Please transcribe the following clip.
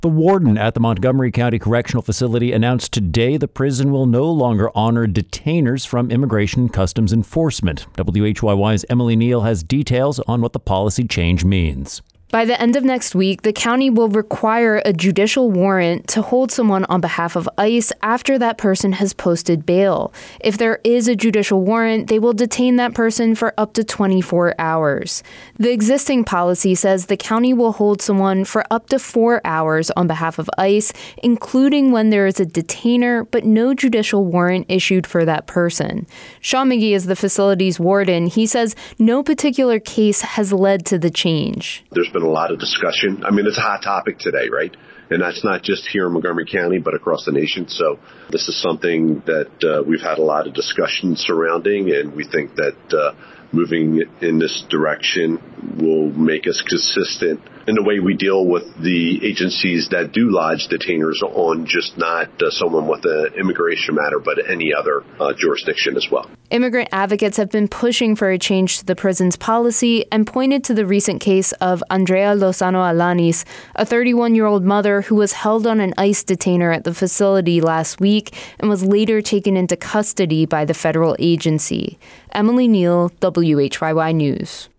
The warden at the Montgomery County Correctional Facility announced today the prison will no longer honor detainers from Immigration and Customs Enforcement. WHYY's Emily Neal has details on what the policy change means. By the end of next week, the county will require a judicial warrant to hold someone on behalf of ICE after that person has posted bail. If there is a judicial warrant, they will detain that person for up to 24 hours. The existing policy says the county will hold someone for up to 4 hours on behalf of ICE, including when there is a detainer, but no judicial warrant issued for that person. Sean McGee is the facility's warden. He says no particular case has led to the change. There's been a lot of discussion. I mean, it's a hot topic today, right? And that's not just here in Montgomery County, but across the nation. So this is something that we've had a lot of discussion surrounding, and we think that moving in this direction will make us consistent in the way we deal with the agencies that do lodge detainers on just not someone with an immigration matter, but any other jurisdiction as well. Immigrant advocates have been pushing for a change to the prison's policy and pointed to the recent case of Andrea Lozano Alanis, a 31-year-old mother who was held on an ICE detainer at the facility last week and was later taken into custody by the federal agency. Emily Neal, WHYY News.